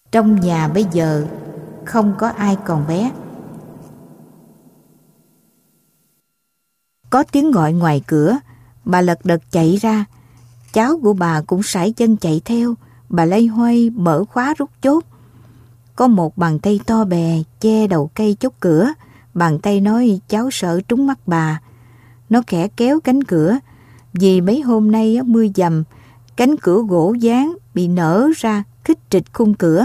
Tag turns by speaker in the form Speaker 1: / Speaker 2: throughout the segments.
Speaker 1: Trong nhà bây giờ không có ai còn bé. Có tiếng gọi ngoài cửa, bà lật đật chạy ra. Cháu của bà cũng sải chân chạy theo. Bà loay hoay mở khóa rút chốt. Có một bàn tay to bè che đầu cây chốt cửa. Bàn tay nói cháu sợ trúng mắt bà. Nó khẽ kéo cánh cửa. Vì mấy hôm nay mưa dầm, cánh cửa gỗ dán bị nở ra khích trịch khung cửa.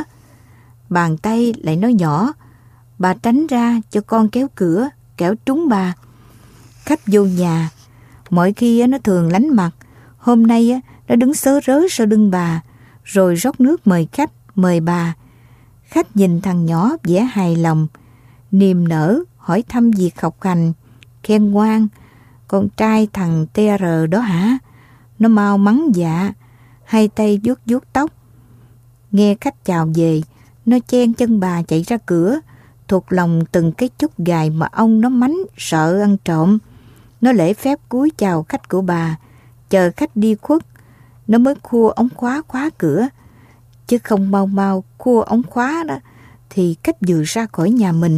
Speaker 1: Bàn tay lại nói nhỏ, bà tránh ra cho con kéo cửa, kẻo trúng bà. Khách vô nhà, mọi khi nó thường lánh mặt. Hôm nay nó đứng sớ rớ sau lưng bà, rồi rót nước mời khách, mời bà. Khách nhìn thằng nhỏ vẻ hài lòng, niềm nở hỏi thăm việc học hành, khen ngoan. Con trai thằng TR đó hả? Nó mau mắn dạ, hai tay vuốt vuốt tóc. Nghe khách chào về, nó chen chân bà chạy ra cửa, thuộc lòng từng cái chốt gài mà ông nó mánh sợ ăn trộm. Nó lễ phép cúi chào khách của bà, chờ khách đi khuất, nó mới khua ống khóa khóa cửa. Chứ không mau mau khua ống khóa đó thì khách vừa ra khỏi nhà mình.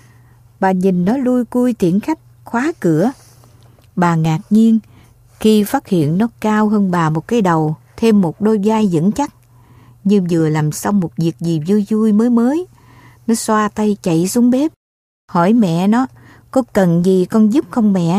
Speaker 1: Bà nhìn nó lui cui tiễn khách khóa cửa. Bà ngạc nhiên khi phát hiện nó cao hơn bà một cái đầu, thêm một đôi vai vững chắc, như vừa làm xong một việc gì vui vui mới. Nó xoa tay chạy xuống bếp, hỏi mẹ nó, có cần gì con giúp không mẹ?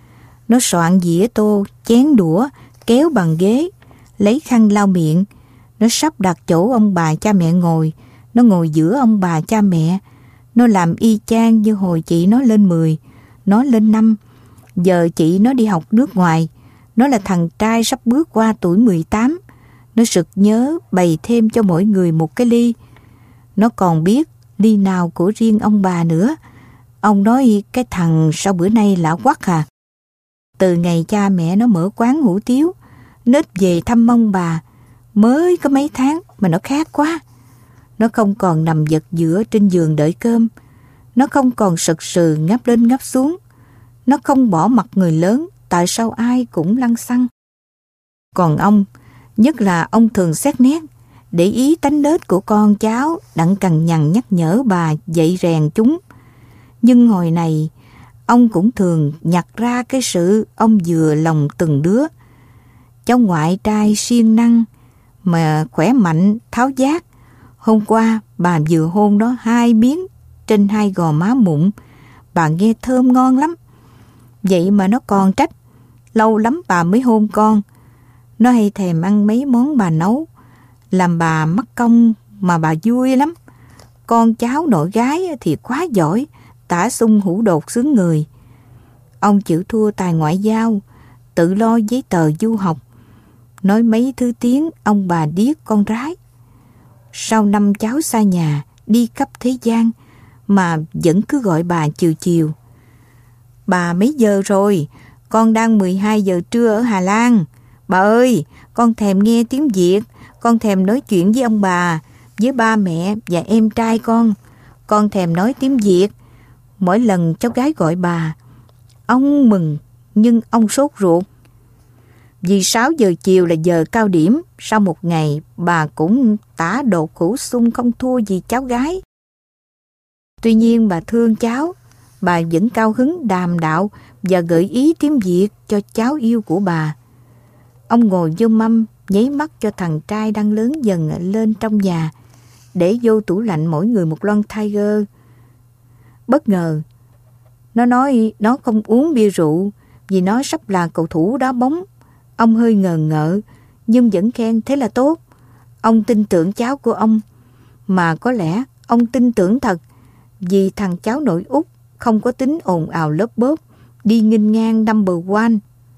Speaker 1: Nó soạn dĩa tô, chén đũa, kéo bàn ghế, lấy khăn lau miệng. Nó sắp đặt chỗ ông bà cha mẹ ngồi, nó ngồi giữa ông bà cha mẹ. Nó làm y chang như hồi chị nó lên 10, nó lên 5. Giờ chị nó đi học nước ngoài, nó là thằng trai sắp bước qua tuổi 18. Nó sực nhớ bày thêm cho mỗi người một cái ly. Nó còn biết ly nào của riêng ông bà nữa. Ông nói cái thằng sao bữa nay lạ quắc à. Từ ngày cha mẹ nó mở quán hủ tiếu, nó ít về thăm ông bà. Mới có mấy tháng mà nó khác quá. Nó không còn nằm vật giữa trên giường đợi cơm. Nó không còn sực sừ ngáp lên ngáp xuống. Nó không bỏ mặt người lớn, tại sao ai cũng lăng xăng. Còn ông, nhất là ông thường xét nét, để ý tánh nết của con cháu, đặng cằn nhằn nhắc nhở bà dạy rèn chúng. Nhưng hồi này, ông cũng thường nhặt ra cái sự ông vừa lòng từng đứa. Cháu ngoại trai siêng năng, mà khỏe mạnh, tháo vát. Hôm qua, bà vừa hôn nó 2 miếng trên 2 gò má mụn. Bà nghe thơm ngon lắm. Vậy mà nó còn trách, lâu lắm bà mới hôn con. Nó hay thèm ăn mấy món bà nấu, làm bà mắc công mà bà vui lắm. Con cháu nội gái thì quá giỏi, tả sung hữu đột xướng người. Ông chịu thua tài ngoại giao, tự lo giấy tờ du học. Nói mấy thứ tiếng ông bà điếc con rái. Sau 5 cháu xa nhà, đi khắp thế gian, mà vẫn cứ gọi bà chiều chiều. Bà mấy giờ rồi? Con đang 12 giờ trưa ở Hà Lan. Bà ơi, con thèm nghe tiếng Việt, con thèm nói chuyện với ông bà, với ba mẹ và em trai con. Con thèm nói tiếng Việt. Mỗi lần cháu gái gọi bà, ông mừng, nhưng ông sốt ruột. Vì 6 giờ chiều là giờ cao điểm, sau một ngày bà cũng tả độ khủ sung không thua gì cháu gái. Tuy nhiên bà thương cháu, bà vẫn cao hứng đàm đạo và gợi ý tiếng Việt cho cháu yêu của bà. Ông ngồi vô mâm, nháy mắt cho thằng trai đang lớn dần lên trong nhà, để vô tủ lạnh mỗi người một lon Tiger. Bất ngờ, nó nói nó không uống bia rượu vì nó sắp là cầu thủ đá bóng. Ông hơi ngờ ngợ, nhưng vẫn khen thế là tốt. Ông tin tưởng cháu của ông, mà có lẽ ông tin tưởng thật, vì thằng cháu nội út không có tính ồn ào lớp bốp, đi nghênh ngang number one.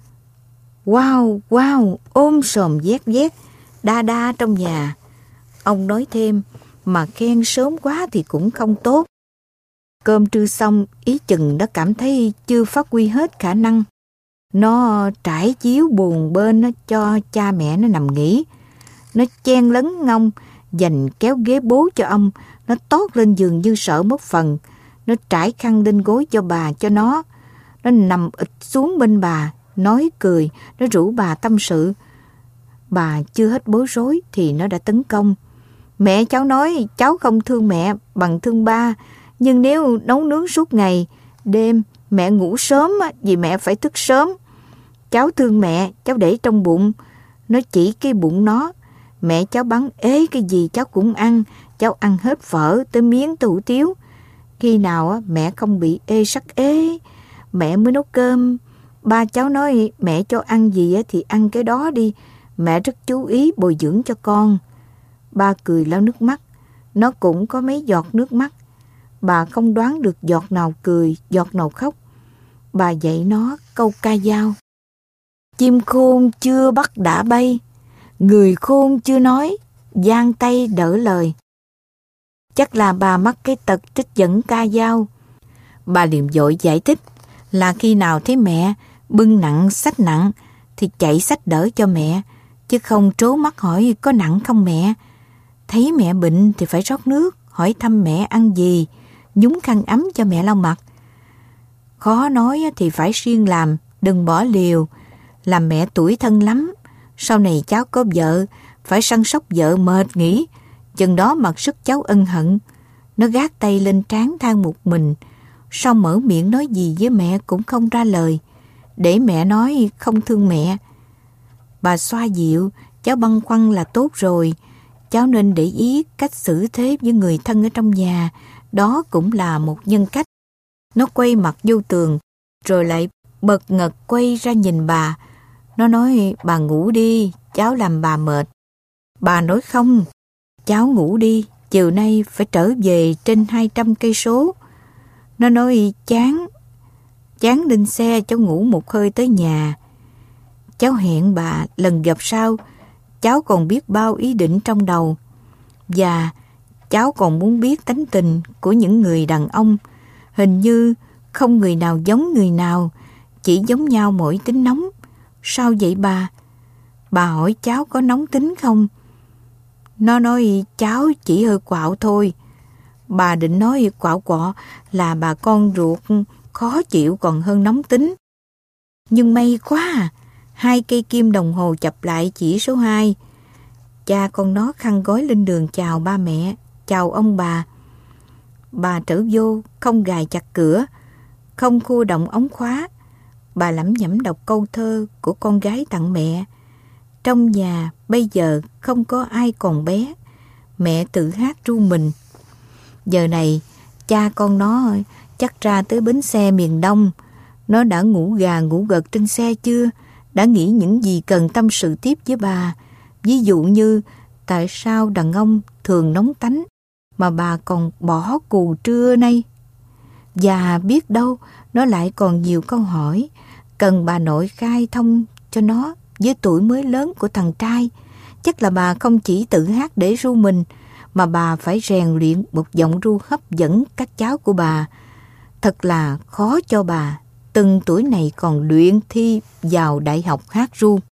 Speaker 1: Wow, wow, ôm sòm vét vét, đa đa trong nhà. Ông nói thêm, mà khen sớm quá thì cũng không tốt. Cơm trưa xong, ý chừng nó cảm thấy chưa phát huy hết khả năng. Nó trải chiếu buồn bên nó cho cha mẹ nó nằm nghỉ. Nó chen lấn ngông, dành kéo ghế bố cho ông. Nó tót lên giường như sợ mất phần. Nó trải khăn lên gối cho bà cho nó. Nó nằm ịt xuống bên bà, nói cười, nó rủ bà tâm sự. Bà chưa hết bối rối thì nó đã tấn công. Mẹ cháu nói cháu không thương mẹ bằng thương ba, nhưng nếu nấu nướng suốt ngày, đêm mẹ ngủ sớm vì mẹ phải thức sớm. Cháu thương mẹ, cháu để trong bụng. Nó chỉ cái bụng nó. Mẹ cháu bắn ế cái gì cháu cũng ăn. Cháu ăn hết phở tới miếng tới hủ tiếu. Khi nào mẹ không bị ê sắc ế, mẹ mới nấu cơm. Ba cháu nói mẹ cho ăn gì thì ăn cái đó đi. Mẹ rất chú ý bồi dưỡng cho con. Ba cười lau nước mắt. Nó cũng có mấy giọt nước mắt. Bà không đoán được giọt nào cười, giọt nào khóc. Bà dạy nó câu ca dao. Chim khôn chưa bắt đã bay, người khôn chưa nói, giang tay đỡ lời. Chắc là bà mắc cái tật trích dẫn ca dao. Bà liền vội giải thích là khi nào thấy mẹ bưng nặng xách nặng thì chạy xách đỡ cho mẹ, chứ không trố mắt hỏi có nặng không mẹ. Thấy mẹ bệnh thì phải rót nước, hỏi thăm mẹ ăn gì, nhúng khăn ấm cho mẹ lau mặt. Khó nói thì phải siêng làm, đừng bỏ liều, làm mẹ tủi thân lắm. Sau này cháu có vợ, phải săn sóc vợ mệt nghỉ, chừng đó mặc sức cháu ân hận. Nó gác tay lên trán than một mình, sau mở miệng nói gì với mẹ cũng không ra lời, để mẹ nói không thương mẹ. Bà xoa dịu, cháu băn khoăn là tốt rồi, cháu nên để ý cách xử thế với người thân ở trong nhà, đó cũng là một nhân cách. Nó quay mặt vô tường, rồi lại bật ngật quay ra nhìn bà. Nó nói bà ngủ đi, cháu làm bà mệt. Bà nói không, cháu ngủ đi, chiều nay phải trở về trên 200 cây số. Nó nói chán lên xe cháu ngủ một hơi tới nhà. Cháu hẹn bà lần gặp sau, cháu còn biết bao ý định trong đầu. Và cháu còn muốn biết tánh tình của những người đàn ông. Hình như không người nào giống người nào, chỉ giống nhau mỗi tính nóng. Sao vậy bà? Bà hỏi cháu có nóng tính không? Nó nói cháu chỉ hơi quạo thôi. Bà định nói quạo quọ là bà con ruột khó chịu còn hơn nóng tính. Nhưng may quá 2 cây kim đồng hồ chập lại chỉ số 2. Cha con nó khăn gói lên đường chào ba mẹ, chào ông bà. Bà trở vô, không gài chặt cửa, không khua động ống khóa. Bà lẩm nhẩm đọc câu thơ của con gái tặng mẹ. Trong nhà bây giờ không có ai còn bé, mẹ tự hát ru mình. Giờ này cha con nó chắc ra tới bến xe miền Đông. Nó đã ngủ gà ngủ gật trên xe chưa? Đã nghĩ những gì cần tâm sự tiếp với bà. Ví dụ như tại sao đàn ông thường nóng tánh mà bà còn bỏ cù trưa nay. Và biết đâu nó lại còn nhiều câu hỏi cần bà nội khai thông cho nó với tuổi mới lớn của thằng trai. Chắc là bà không chỉ tự hát để ru mình, mà bà phải rèn luyện một giọng ru hấp dẫn các cháu của bà. Thật là khó cho bà, từng tuổi này còn luyện thi vào đại học hát ru.